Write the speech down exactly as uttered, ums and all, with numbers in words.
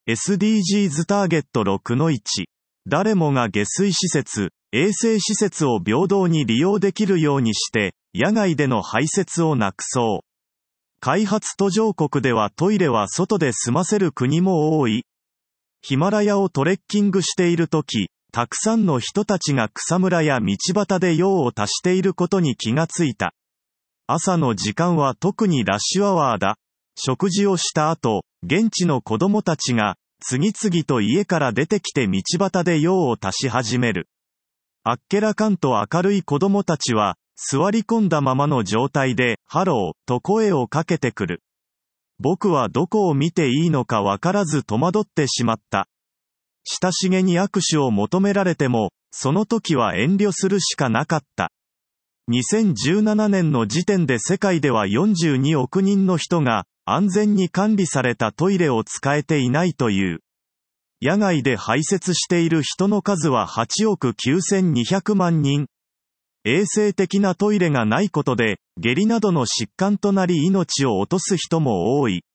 エスディージーズ ターゲット ろくのいち。誰もが下水施設、衛生施設を平等に利用できるようにして、野外での排泄をなくそう。開発途上国ではトイレは外で済ませる国も多い。ヒマラヤをトレッキングしているとき、たくさんの人たちが草むらや道端で用を足していることに気がついた。朝の時間は特にラッシュアワーだ。食事をした後、現地の子供たちが、次々と家から出てきて道端で用を足し始める。あっけらかんと明るい子供たちは、座り込んだままの状態で、ハロー、と声をかけてくる。僕はどこを見ていいのかわからず戸惑ってしまった。親しげに握手を求められても、その時は遠慮するしかなかった。にせんじゅうななねんの時点で世界ではよんじゅうにおくにんの人が、安全に管理されたトイレを使えていないという。野外で排泄している人の数ははちおくきゅうせんにひゃくまんにん。衛生的なトイレがないことで、下痢などの疾患となり命を落とす人も多い。